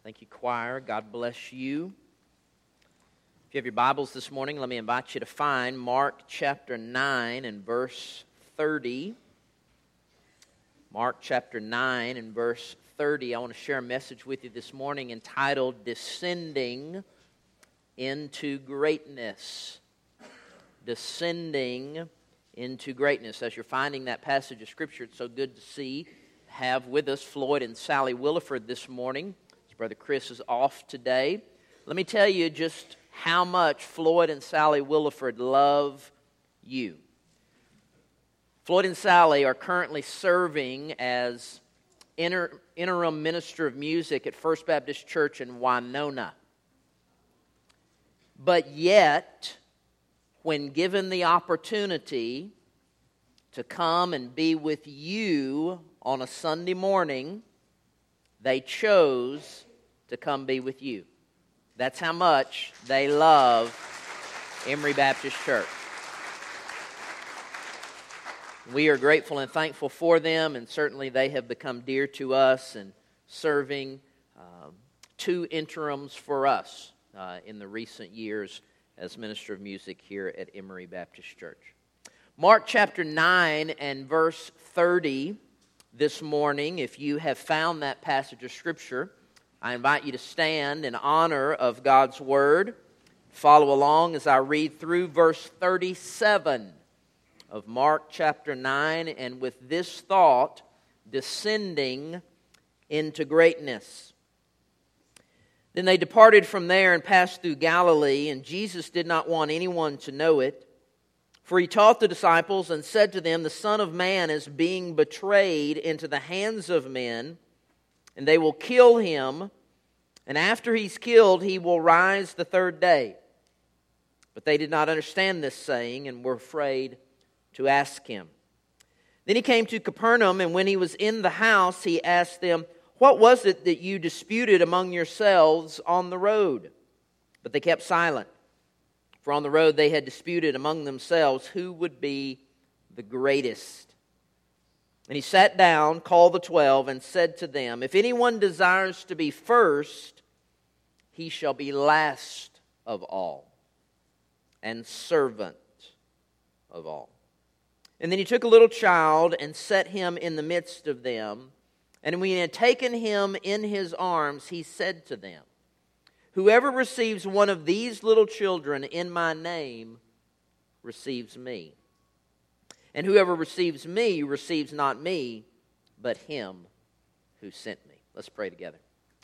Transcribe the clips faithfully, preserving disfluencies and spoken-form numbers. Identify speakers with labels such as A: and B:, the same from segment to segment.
A: Thank you, choir. God bless you. If you have your Bibles this morning, let me invite you to find Mark chapter nine and verse thirty. Mark chapter nine and verse thirty. I want to share a message with you this morning entitled Descending into Greatness. Descending into Greatness. As you're finding that passage of Scripture, it's so good to see, have with us Floyd and Sally Williford this morning. Brother Chris is off today. Let me tell you just how much Floyd and Sally Williford love you. Floyd and Sally are currently serving as inter, interim minister of music at First Baptist Church in Winona. But yet, when given the opportunity to come and be with you on a Sunday morning, they chose to come be with you. That's how much they love Emory Baptist Church. We are grateful and thankful for them, and certainly they have become dear to us and serving um, two interims for us uh, in the recent years as minister of music here at Emory Baptist Church. Mark chapter nine and verse thirty. This morning, if you have found that passage of Scripture, I invite you to stand in honor of God's Word. Follow along as I read through verse thirty-seven of Mark chapter nine, and with this thought, descending into greatness. Then they departed from there and passed through Galilee, and Jesus did not want anyone to know it. For he taught the disciples and said to them, the Son of Man is being betrayed into the hands of men, and they will kill him, and after he's killed, he will rise the third day. But they did not understand this saying and were afraid to ask him. Then he came to Capernaum, and when he was in the house, he asked them, what was it that you disputed among yourselves on the road? But they kept silent. For on the road they had disputed among themselves who would be the greatest. And he sat down, called the twelve, and said to them, if anyone desires to be first, he shall be last of all, and servant of all. And then he took a little child and set him in the midst of them. And when he had taken him in his arms, he said to them, whoever receives one of these little children in my name receives me. And whoever receives me receives not me, but him who sent me. Let's pray together.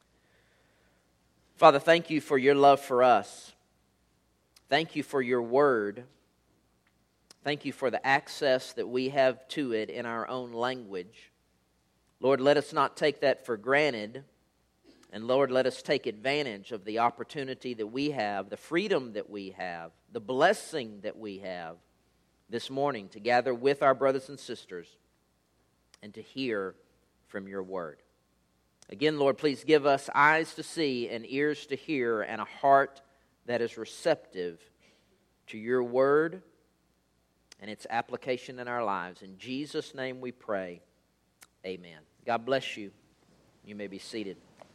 A: Father, thank you for your love for us. Thank you for your word. Thank you for the access that we have to it in our own language. Lord, let us not take that for granted. And Lord, let us take advantage of the opportunity that we have, the freedom that we have, the blessing that we have this morning to gather with our brothers and sisters and to hear from your word. Again, Lord, please give us eyes to see and ears to hear and a heart that is receptive to your word and its application in our lives. In Jesus' name we pray, amen. God bless you. You may be seated.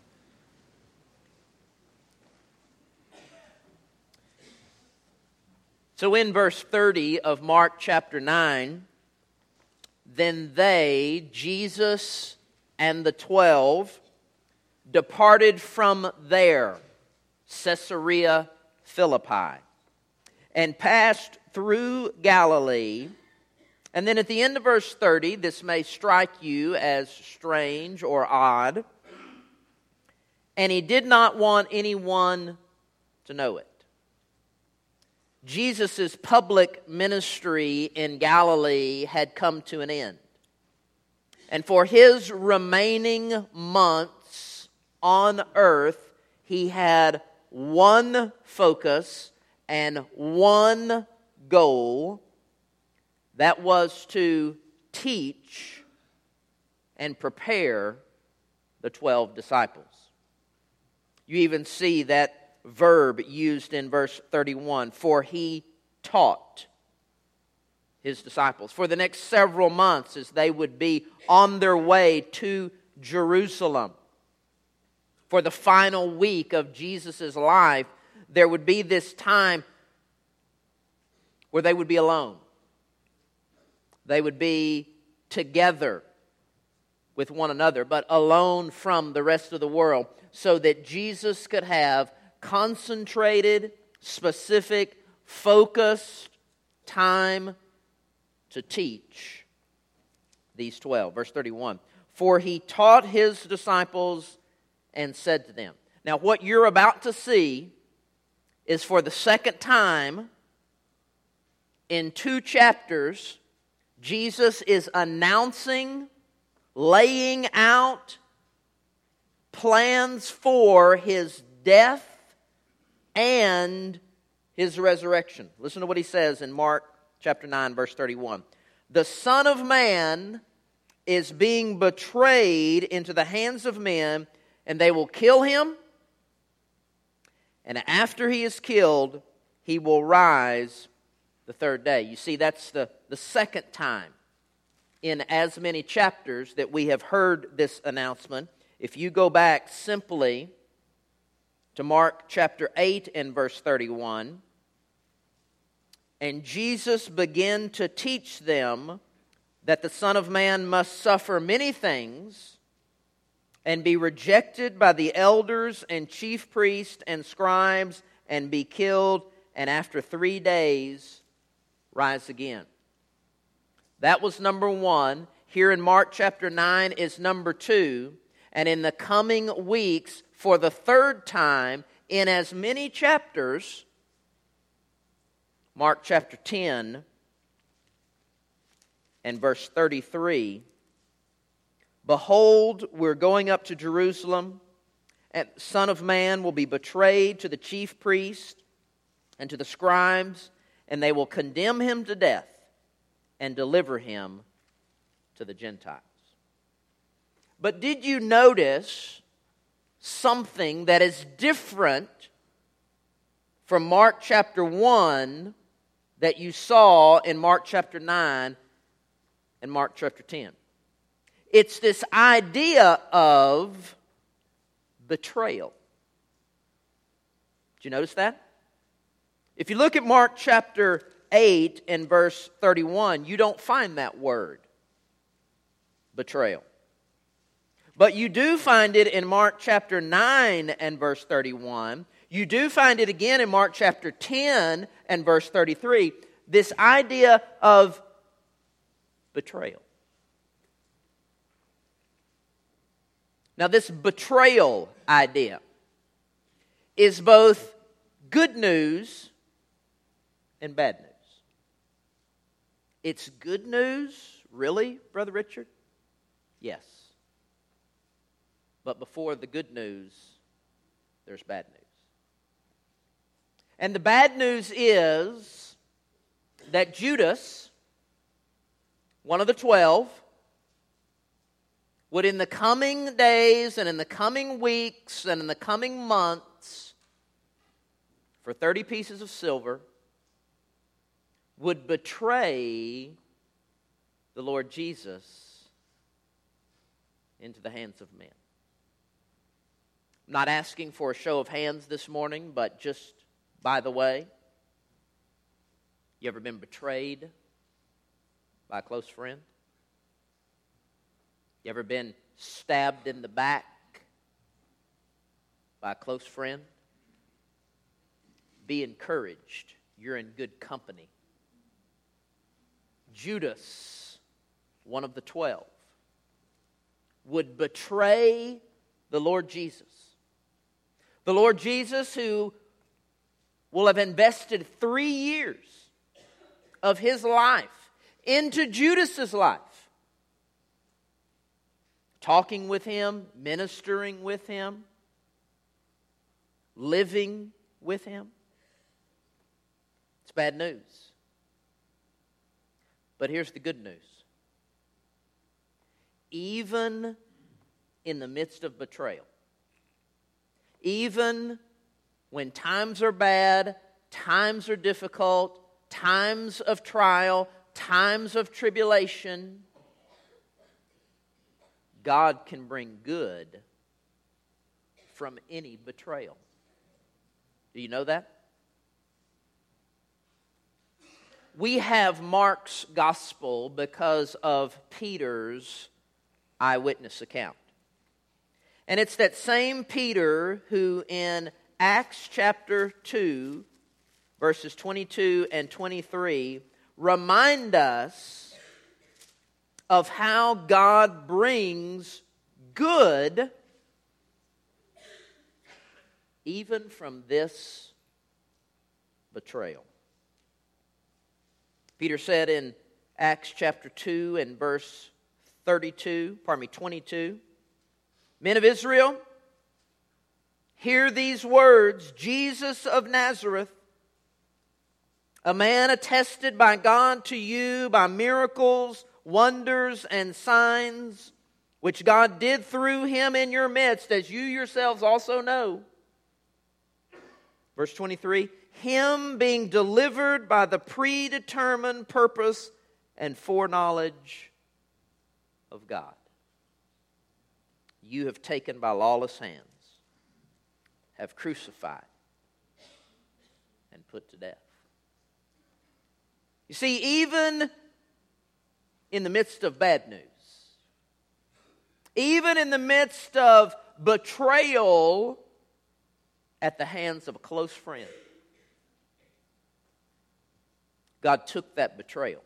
A: So in verse thirty of Mark chapter nine, then they, Jesus and the twelve, departed from there, Caesarea Philippi, and passed through Galilee. And then at the end of verse thirty, this may strike you as strange or odd, and he did not want anyone to know it. Jesus' public ministry in Galilee had come to an end. And for his remaining months on earth, he had one focus and one goal. That was to teach and prepare the twelve disciples. You even see that verb used in verse thirty-one, for he taught his disciples. For the next several months as they would be on their way to Jerusalem. for the final week of Jesus' life, there would be this time where they would be alone. They would be together with one another, but alone from the rest of the world, so that Jesus could have concentrated, specific, focused time to teach these twelve. Verse thirty-one, for he taught his disciples and said to them. Now what you're about to see is for the second time in two chapters, Jesus is announcing, laying out plans for his death and his resurrection. Listen to what he says in Mark chapter nine, verse thirty-one. The Son of Man is being betrayed into the hands of men, and they will kill him. And after he is killed, he will rise the third day. You see, that's the, the second time in as many chapters that we have heard this announcement. If you go back simply to Mark chapter eight and verse thirty-one, and Jesus began to teach them that the Son of Man must suffer many things and be rejected by the elders and chief priests and scribes and be killed, and after three days rise again. That was number one. Here in Mark chapter nine is number two. And in the coming weeks, for the third time, in as many chapters, Mark chapter ten and verse thirty-three, behold, we're going up to Jerusalem, and the Son of Man will be betrayed to the chief priests and to the scribes, and they will condemn him to death and deliver him to the Gentiles. But did you notice something that is different from Mark chapter one that you saw in Mark chapter nine and Mark chapter ten? It's this idea of betrayal. Did you notice that? If you look at Mark chapter eight and verse thirty-one, you don't find that word, betrayal. But you do find it in Mark chapter nine and verse thirty-one. You do find it again in Mark chapter ten and verse thirty-three. This idea of betrayal. Now, this betrayal idea is both good news and bad news. It's good news, really, Brother Richard? Yes. But before the good news, there's bad news. And the bad news is that Judas, one of the twelve, would in the coming days and in the coming weeks and in the coming months, for thirty pieces of silver, would betray the Lord Jesus into the hands of men. I'm not asking for a show of hands this morning, but just by the way, you ever been betrayed by a close friend? You ever been stabbed in the back by a close friend? Be encouraged. You're in good company. Judas, one of the twelve, would betray the Lord Jesus. The Lord Jesus, who will have invested three years of his life into Judas's life, talking with him, ministering with him, living with him. It's bad news. But here's the good news. Even in the midst of betrayal, even when times are bad, times are difficult, times of trial, times of tribulation, God can bring good from any betrayal. Do you know that? We have Mark's gospel because of Peter's eyewitness account. And it's that same Peter who in Acts chapter two, verses twenty-two and twenty-three, remind us of how God brings good even from this betrayal. Peter said in Acts chapter two and verse thirty-two, pardon me, twenty-two, "Men of Israel, hear these words, Jesus of Nazareth, a man attested by God to you by miracles, wonders, and signs, which God did through him in your midst, as you yourselves also know." Verse twenty-three, "Him being delivered by the predetermined purpose and foreknowledge of God, you have taken by lawless hands, have crucified, and put to death." You see, even in the midst of bad news, even in the midst of betrayal at the hands of a close friend, God took that betrayal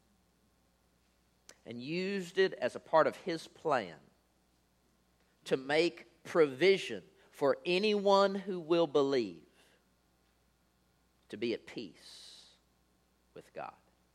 A: and used it as a part of His plan to make provision for anyone who will believe to be at peace with God.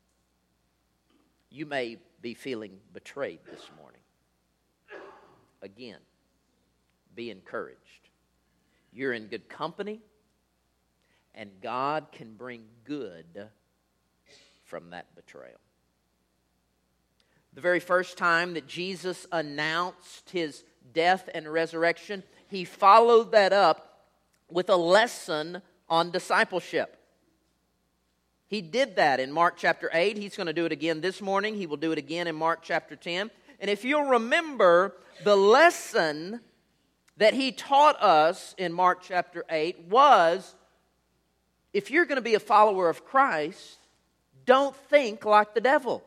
A: You may be feeling betrayed this morning. Again, be encouraged. You're in good company, and God can bring good from that betrayal. The very first time that Jesus announced His death and resurrection, He followed that up with a lesson on discipleship. He did that in Mark chapter eight. He's going to do it again this morning. He will do it again in Mark chapter ten. And if you'll remember, the lesson that He taught us in Mark chapter eight was, if you're going to be a follower of Christ, don't think like the devil.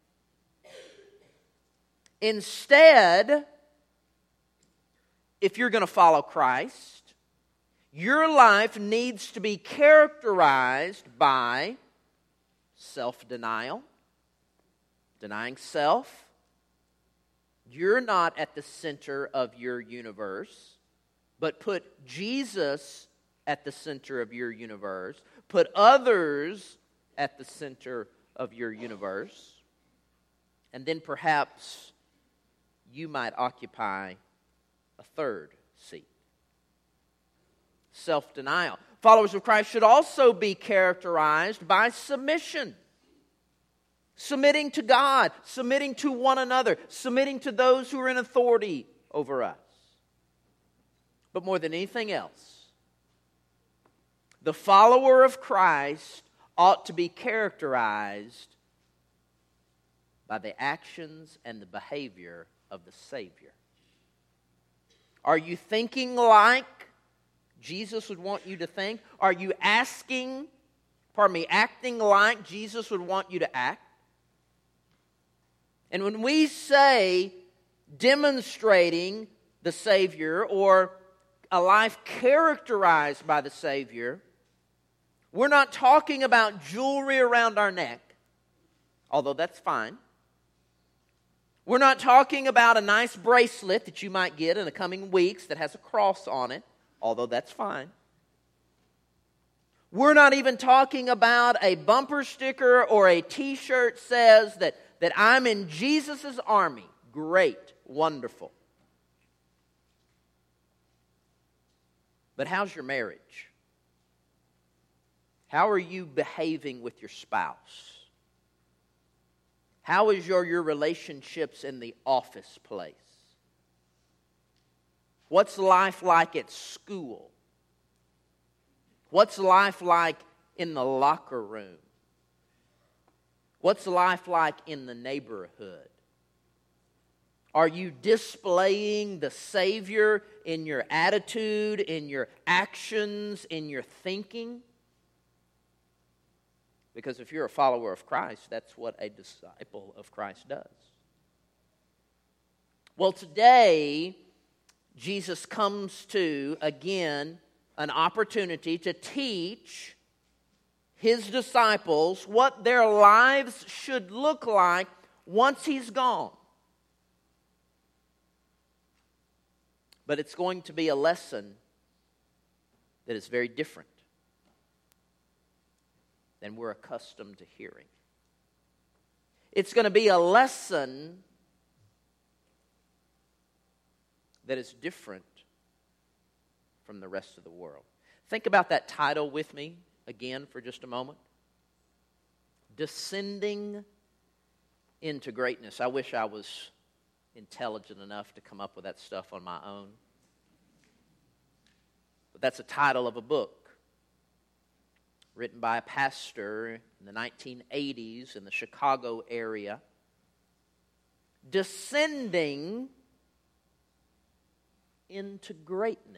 A: Instead, if you're going to follow Christ, your life needs to be characterized by self-denial, denying self. You're not at the center of your universe, but put Jesus at the center of your universe. Put others at the center of your universe. And then perhaps you might occupy a third seat. Self-denial. Followers of Christ should also be characterized by submission. Submitting to God, submitting to one another, submitting to those who are in authority over us. But more than anything else, the follower of Christ ought to be characterized by the actions and the behavior of the Savior. Are you thinking like Jesus would want you to think? Are you asking, pardon me, acting like Jesus would want you to act? And when we say demonstrating the Savior or a life characterized by the Savior, we're not talking about jewelry around our neck, although that's fine. We're not talking about a nice bracelet that you might get in the coming weeks that has a cross on it, although that's fine. We're not even talking about a bumper sticker or a t-shirt says that, that I'm in Jesus' army. Great, wonderful. But how's your marriage? How are you behaving with your spouse? How is your, your relationships in the office place? What's life like at school? What's life like in the locker room? What's life like in the neighborhood? Are you displaying the Savior in your attitude, in your actions, in your thinking? Because if you're a follower of Christ, that's what a disciple of Christ does. Well, today, Jesus comes to, again, an opportunity to teach His disciples what their lives should look like once He's gone. But it's going to be a lesson that is very different than we're accustomed to hearing. It's going to be a lesson that is different from the rest of the world. Think about that title with me again for just a moment. Descending into greatness. I wish I was intelligent enough to come up with that stuff on my own. But that's a title of a book written by a pastor in the nineteen eighties in the Chicago area. Descending into greatness.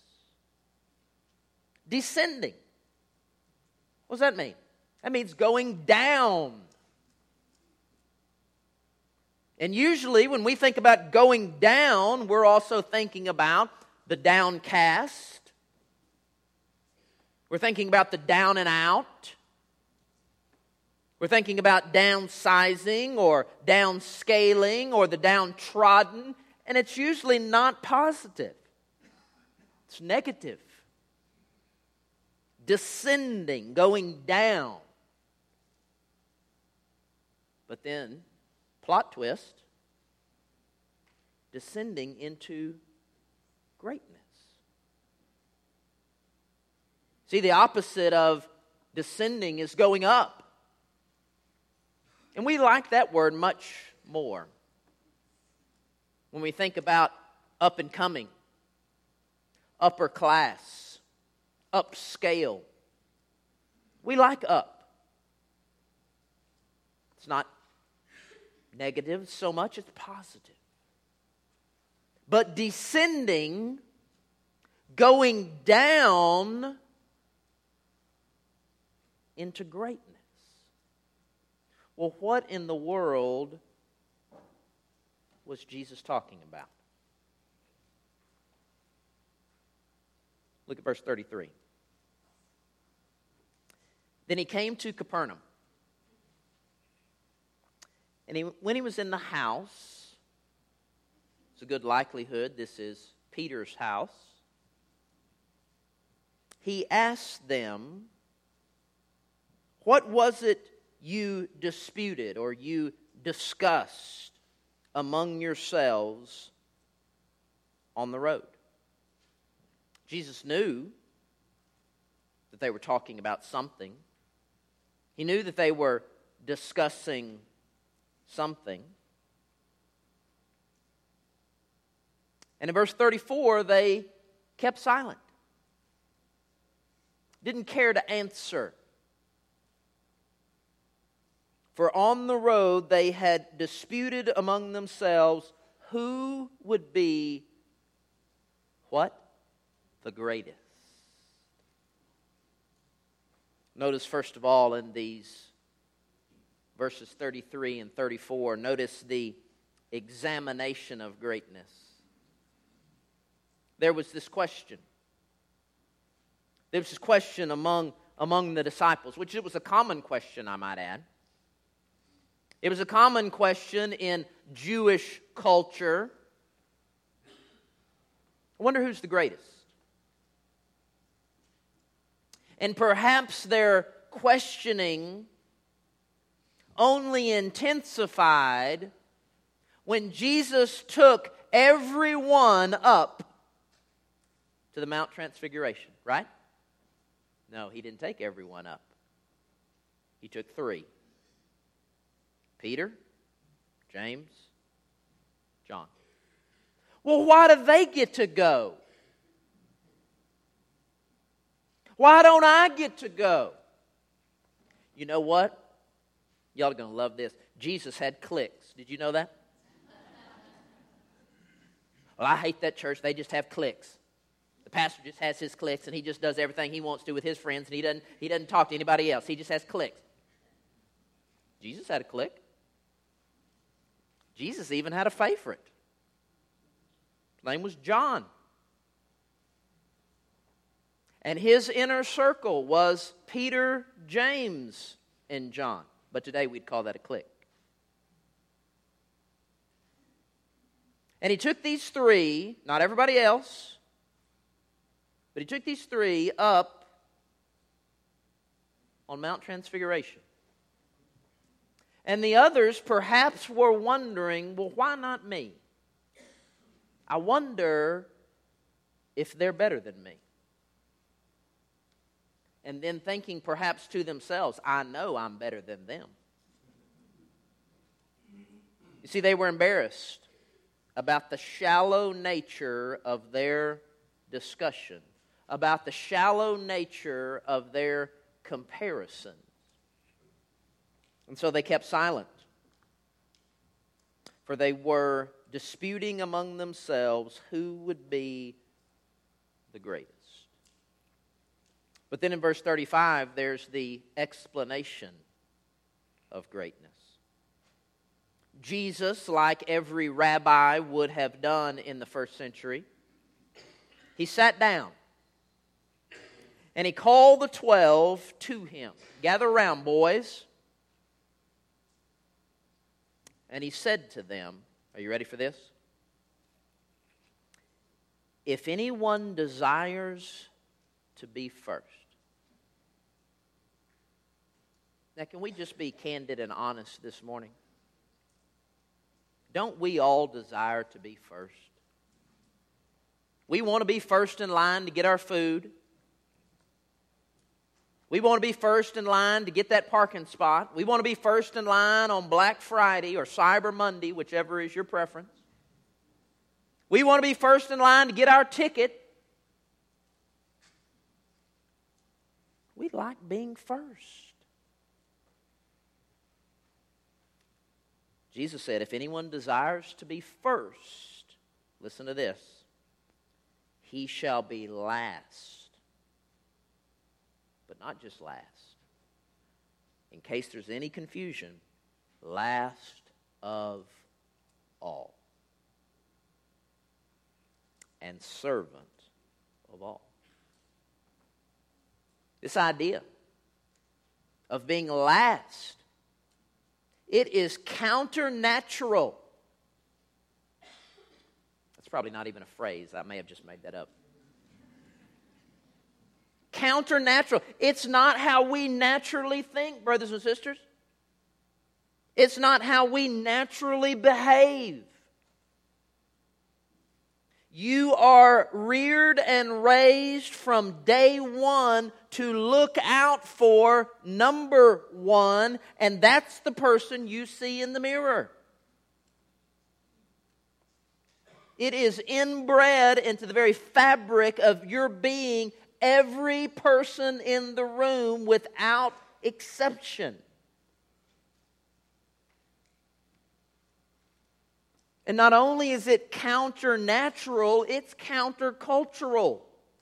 A: Descending. What does that mean? That means going down. And usually when we think about going down, we're also thinking about the downcast. We're thinking about the down and out. We're thinking about downsizing or downscaling or the downtrodden. And it's usually not positive. It's negative. Descending, going down. But then, plot twist, descending into greatness. See, the opposite of descending is going up. And we like that word much more when we think about up and coming, upper class, upscale. We like up. It's not negative so much, it's positive. But descending, going down into greatness. Well, what in the world was Jesus talking about? Look at verse thirty-three. Then he came to Capernaum. And he, when he was in the house, it's a good likelihood this is Peter's house, he asked them, "What was it you disputed or you discussed among yourselves on the road?" Jesus knew that they were talking about something. He knew that they were discussing something. And in verse thirty-four, they kept silent. Didn't care to answer. For on the road they had disputed among themselves who would be, what? The greatest. Notice first of all in these verses thirty-three and thirty-four, notice the examination of greatness. There was this question. There was this question among, among the disciples, which it was a common question, I might add. It was a common question in Jewish culture. I wonder who's the greatest. And perhaps their questioning only intensified when Jesus took everyone up to the Mount Transfiguration, right? No, he didn't take everyone up. He took three. Peter, James, John. Well, why do they get to go? Why don't I get to go? You know what? Y'all are going to love this. Jesus had cliques. Did you know that? Well, I hate that church. They just have cliques. The pastor just has his cliques, and he just does everything he wants to with his friends, and he doesn't, he doesn't talk to anybody else. He just has cliques. Jesus had a clique. Jesus even had a favorite. His name was John. And his inner circle was Peter, James, and John. But today we'd call that a clique. And he took these three, not everybody else, but he took these three up on Mount Transfiguration. And the others perhaps were wondering, well, why not me? I wonder if they're better than me. And then thinking perhaps to themselves, I know I'm better than them. You see, they were embarrassed about the shallow nature of their discussion, about the shallow nature of their comparisons. And so they kept silent, for they were disputing among themselves who would be the greatest. But then in verse thirty-five, there's the explanation of greatness. Jesus, like every rabbi would have done in the first century, he sat down and he called the twelve to him. Gather around, boys. And he said to them, are you ready for this? If anyone desires to be first. Now, can we just be candid and honest this morning? Don't we all desire to be first? We want to be first in line to get our food. We want to be first in line to get that parking spot. We want to be first in line on Black Friday or Cyber Monday, whichever is your preference. We want to be first in line to get our ticket. We like being first. Jesus said, if anyone desires to be first, listen to this, he shall be last. But not just last. In case there's any confusion, last of all. And servant of all. This idea of being last, it is counternatural. That's probably not even a phrase. I may have just made that up. Counternatural. It's not how we naturally think, brothers and sisters. It's not how we naturally behave. You are reared and raised from day one to look out for number one, and that's the person you see in the mirror. It is inbred into the very fabric of your being, every person in the room without exception. And not only is it counternatural, it's countercultural.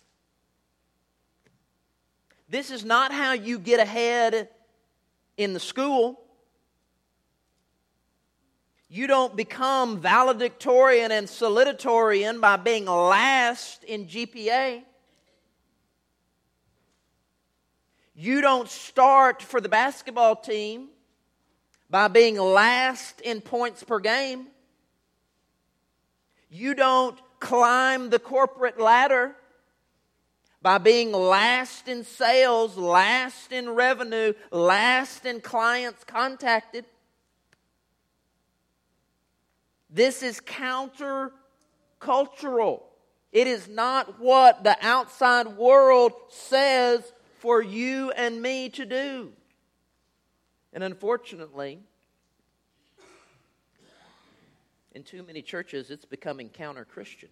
A: This is not how you get ahead in the school. You don't become valedictorian and salutatorian by being last in G P A. You don't start for the basketball team by being last in points per game. You don't climb the corporate ladder by being last in sales, last in revenue, last in clients contacted. This is countercultural. It is not what the outside world says for you and me to do. And unfortunately, in too many churches, it's becoming counter-Christian.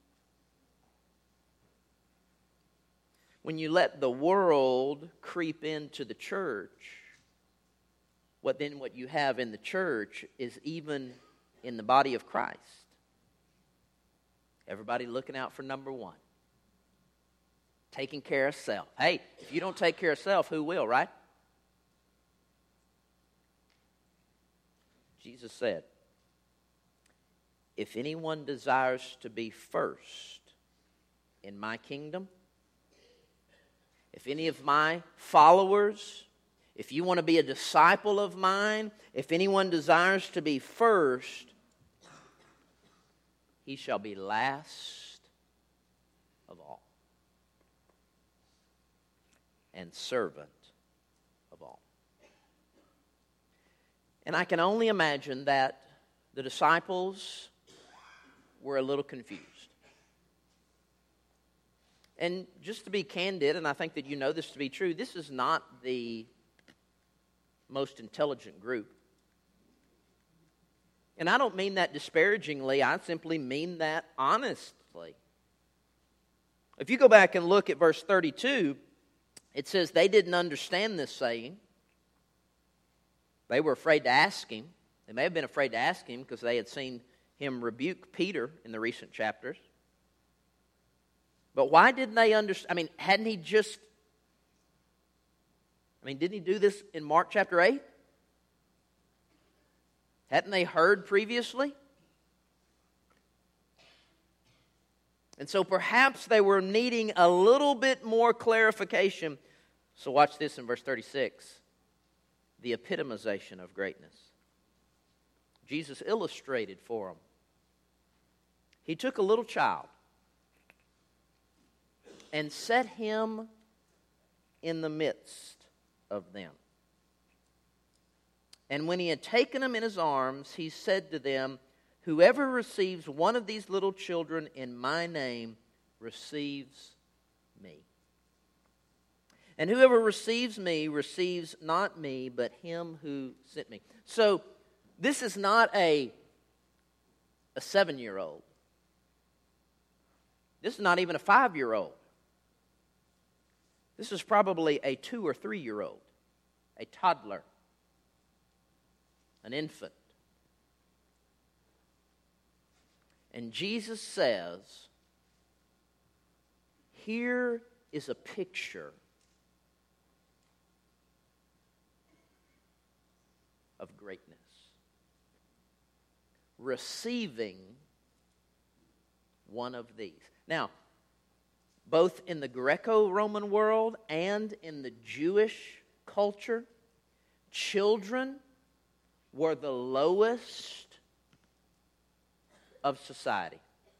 A: When you let the world creep into the church, what then what you have in the church is even in the body of Christ. Everybody looking out for number one. Taking care of self. Hey, if you don't take care of self, who will, right? Jesus said, if anyone desires to be first in my kingdom, if any of my followers, if you want to be a disciple of mine, if anyone desires to be first, he shall be last of all and servant of all. And I can only imagine that the disciples were a little confused. And just to be candid, and I think that you know this to be true, this is not the most intelligent group. And I don't mean that disparagingly, I simply mean that honestly. If you go back and look at verse thirty-two, it says they didn't understand this saying. They were afraid to ask him. They may have been afraid to ask him because they had seen him rebuke Peter in the recent chapters. But why didn't they understand? I mean, hadn't he just... I mean, didn't he do this in Mark chapter eight? Hadn't they heard previously? And so perhaps they were needing a little bit more clarification. So watch this in verse thirty-six. The epitomization of greatness. Jesus illustrated for them. He took a little child and set him in the midst of them. And when he had taken him in his arms, he said to them, whoever receives one of these little children in my name receives me. And whoever receives me receives not me, but him who sent me. So this is not a, a seven-year-old. This is not even a five-year-old. This is probably a two- or three-year-old, a toddler, an infant. And Jesus says, here is a picture of greatness. Receiving one of these. Now, both in the Greco-Roman world and in the Jewish culture, children were the lowest of society.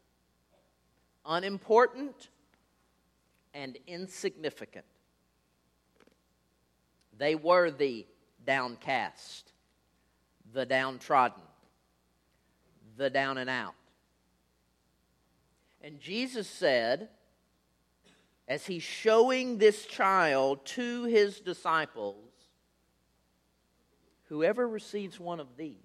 A: Unimportant and insignificant. They were the downcast, the downtrodden, the down and out. And Jesus said, as he's showing this child to his disciples, whoever receives one of these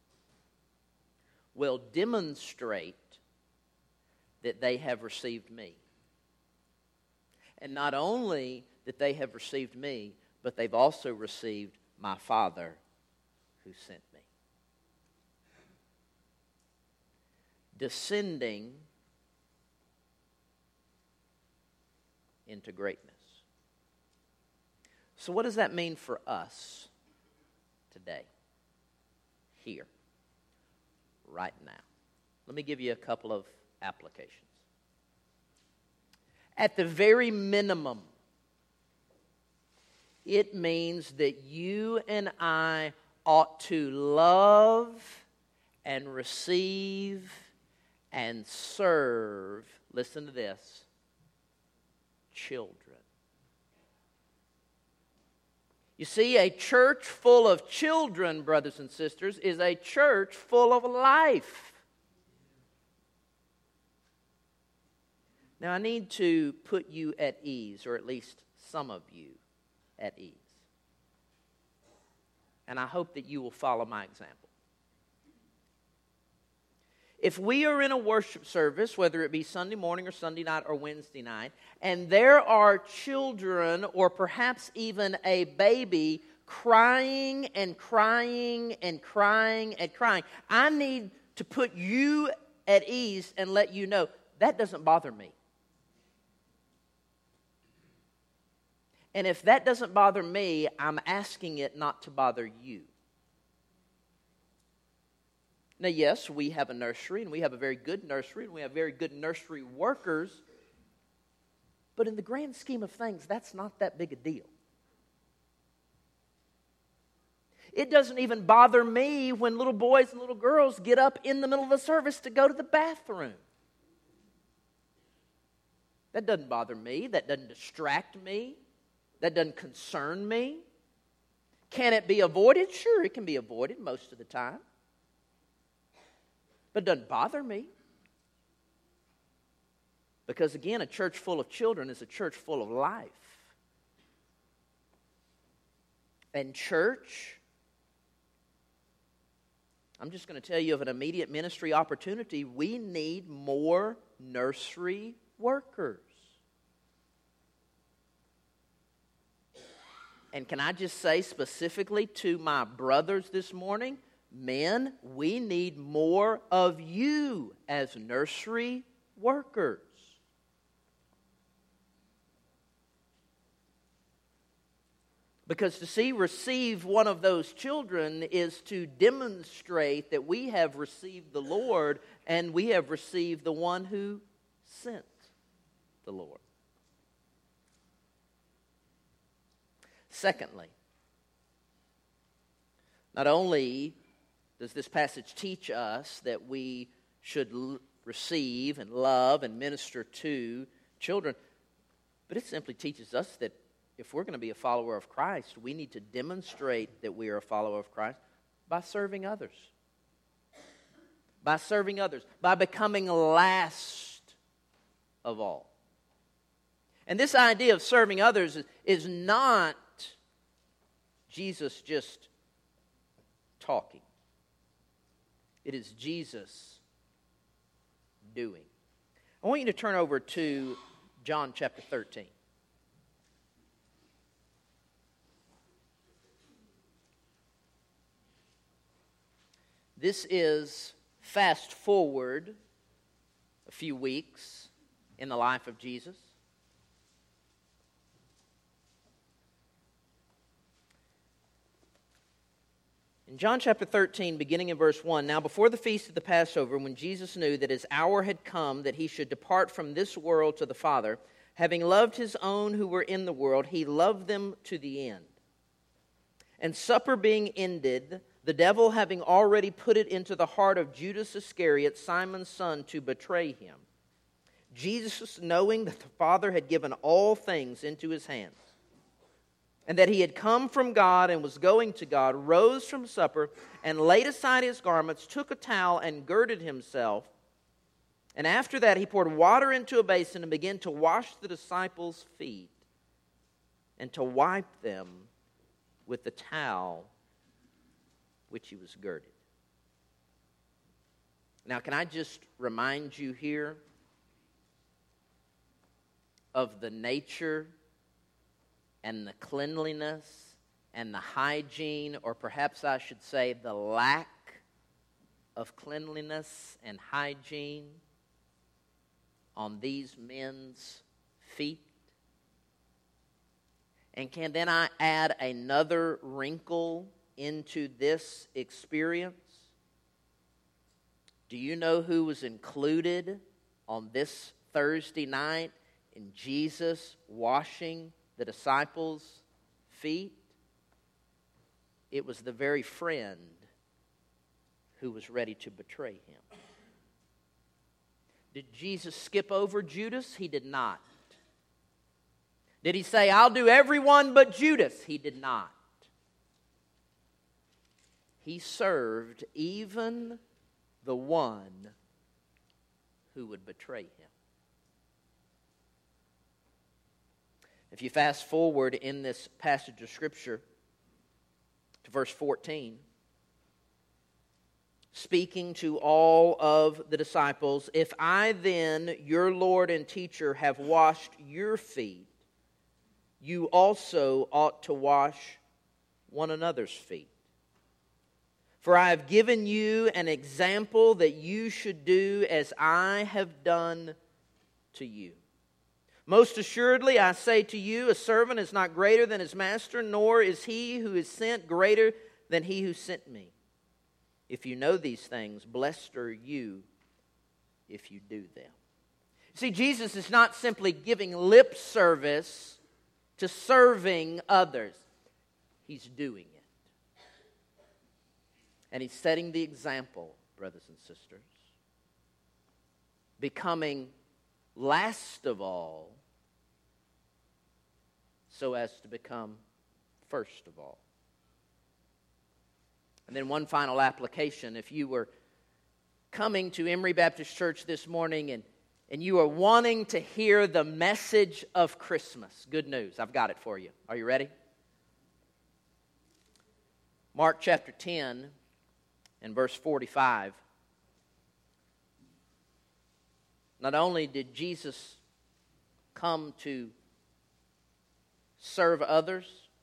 A: will demonstrate that they have received me. And not only that they have received me, but they've also received my Father who sent me. Descending into greatness. So what does that mean for us today? Here. Right now. Let me give you a couple of applications. At the very minimum, it means that you and I ought to love and receive and serve, listen to this, children. You see, a church full of children, brothers and sisters, is a church full of life. Now, I need to put you at ease, or at least some of you at ease. And I hope that you will follow my example. If we are in a worship service, whether it be Sunday morning or Sunday night or Wednesday night, and there are children or perhaps even a baby crying and crying and crying and crying, I need to put you at ease and let you know that doesn't bother me. And if that doesn't bother me, I'm asking it not to bother you. Now, yes, we have a nursery, and we have a very good nursery, and we have very good nursery workers. But in the grand scheme of things, that's not that big a deal. It doesn't even bother me when little boys and little girls get up in the middle of the service to go to the bathroom. That doesn't bother me. That doesn't distract me. That doesn't concern me. Can it be avoided? Sure, it can be avoided most of the time. But it doesn't bother me. Because again, a church full of children is a church full of life. And church, I'm just going to tell you of an immediate ministry opportunity. We need more nursery workers. And can I just say specifically to my brothers this morning, men, we need more of you as nursery workers. Because to see receive one of those children is to demonstrate that we have received the Lord and we have received the one who sent the Lord. Secondly, not only does this passage teach us that we should l- receive and love and minister to children, but it simply teaches us that if we're going to be a follower of Christ, we need to demonstrate that we are a follower of Christ by serving others. By serving others. By becoming last of all. And this idea of serving others is, is not Jesus just talking. It is Jesus doing. I want you to turn over to John chapter thirteen. This is fast forward a few weeks in the life of Jesus. In John chapter thirteen, beginning in verse one, now before the feast of the Passover, when Jesus knew that his hour had come that he should depart from this world to the Father, having loved his own who were in the world, he loved them to the end. And supper being ended, the devil having already put it into the heart of Judas Iscariot, Simon's son, to betray him, Jesus, knowing that the Father had given all things into his hands, and that he had come from God and was going to God, rose from supper and laid aside his garments, took a towel and girded himself. And after that he poured water into a basin and began to wash the disciples' feet and to wipe them with the towel which he was girded. Now, can I just remind you here of the nature and the cleanliness and the hygiene, or perhaps I should say the lack of cleanliness and hygiene on these men's feet? And can then I add another wrinkle into this experience? Do you know who was included on this Thursday night in Jesus washing the disciples' feet? It was the very friend who was ready to betray him. Did Jesus skip over Judas? He did not. Did he say, I'll do everyone but Judas? He did not. He served even the one who would betray him. If you fast forward in this passage of Scripture to verse fourteen, speaking to all of the disciples, if I then, your Lord and teacher, have washed your feet, you also ought to wash one another's feet. For I have given you an example that you should do as I have done to you. Most assuredly, I say to you, a servant is not greater than his master, nor is he who is sent greater than he who sent me. If you know these things, blessed are you if you do them. See, Jesus is not simply giving lip service to serving others. He's doing it. And he's setting the example, brothers and sisters. Becoming last of all, so as to become first of all. And then one final application. If you were coming to Emory Baptist Church this morning and, and you are wanting to hear the message of Christmas, good news, I've got it for you. Are you ready? Mark chapter ten and verse forty-five. Not only did Jesus come to serve others,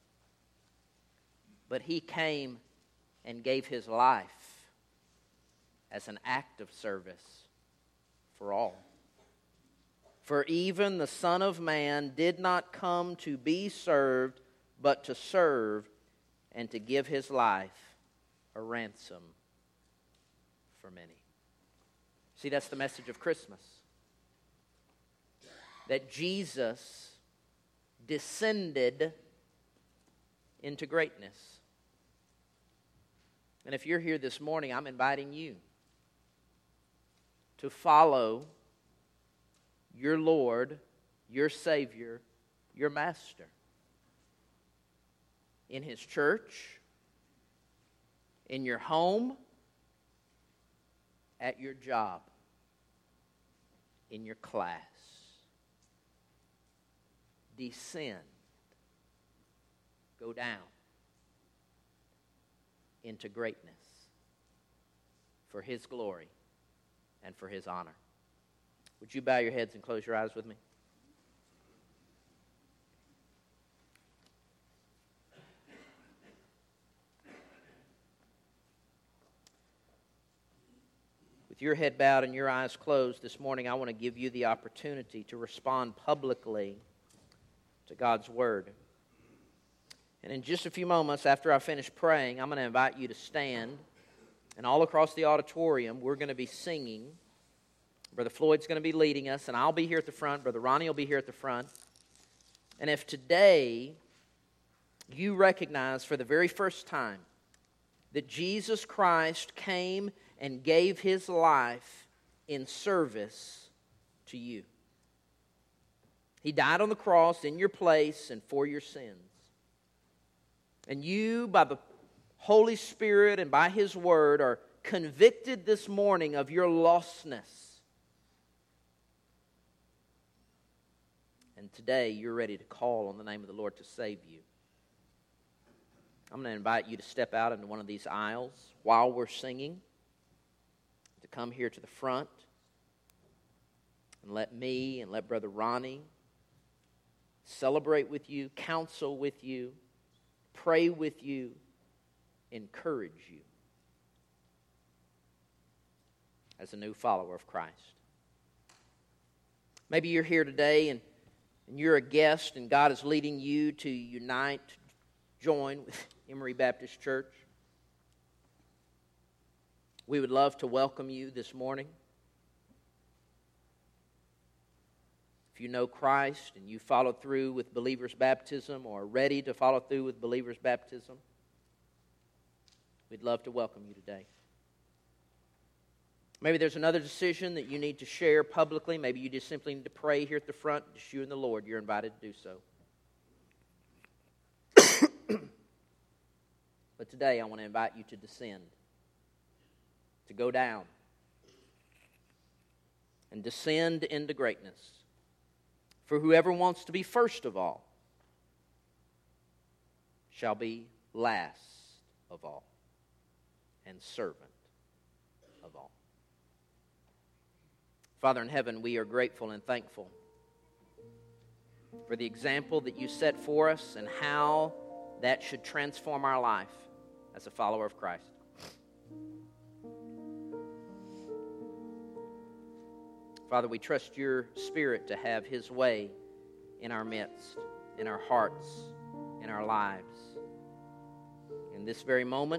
A: but he came and gave his life as an act of service for all. For even the Son of Man did not come to be served, but to serve and to give his life a ransom for many. See, that's the message of Christmas. That Jesus descended into greatness. And if you're here this morning, I'm inviting you to follow your Lord, your Savior, your Master in His church, in your home, at your job, in your class. Descend, go down into greatness for His glory and for His honor. Would you bow your heads and close your eyes with me? With your head bowed and your eyes closed this morning, I want to give you the opportunity to respond publicly to God's Word. And in just a few moments after I finish praying, I'm going to invite you to stand. And all across the auditorium, we're going to be singing. Brother Floyd's going to be leading us, and I'll be here at the front. Brother Ronnie will be here at the front. And if today you recognize for the very first time that Jesus Christ came and gave His life in service to you. He died on the cross in your place and for your sins. And you, by the Holy Spirit and by His Word, are convicted this morning of your lostness. And today you're ready to call on the name of the Lord to save you. I'm going to invite you to step out into one of these aisles while we're singing, to come here to the front and let me and let Brother Ronnie celebrate with you, counsel with you, pray with you, encourage you as a new follower of Christ. Maybe you're here today and, and you're a guest and God is leading you to unite, join with Emory Baptist Church. We would love to welcome you this morning. If you know Christ and you follow through with believer's baptism or are ready to follow through with believer's baptism, we'd love to welcome you today. Maybe there's another decision that you need to share publicly. Maybe you just simply need to pray here at the front, just you and the Lord. You're invited to do so. But today I want to invite you to descend, to go down, and descend into greatness. For whoever wants to be first of all shall be last of all and servant of all. Father in heaven, we are grateful and thankful for the example that you set for us and how that should transform our life as a follower of Christ. Father, we trust your Spirit to have his way in our midst, in our hearts, in our lives. In this very moment,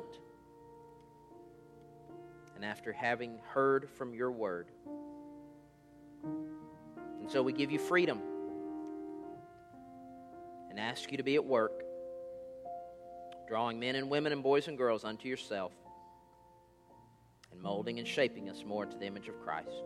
A: and after having heard from your word. And so we give you freedom and ask you to be at work, drawing men and women and boys and girls unto yourself and molding and shaping us more into the image of Christ.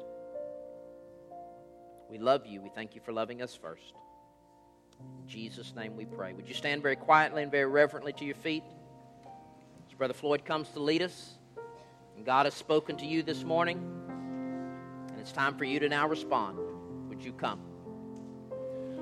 A: We love you. We thank you for loving us first. In Jesus' name we pray. Would you stand very quietly and very reverently to your feet as Brother Floyd comes to lead us? And God has spoken to you this morning, and it's time for you to now respond. Would you come?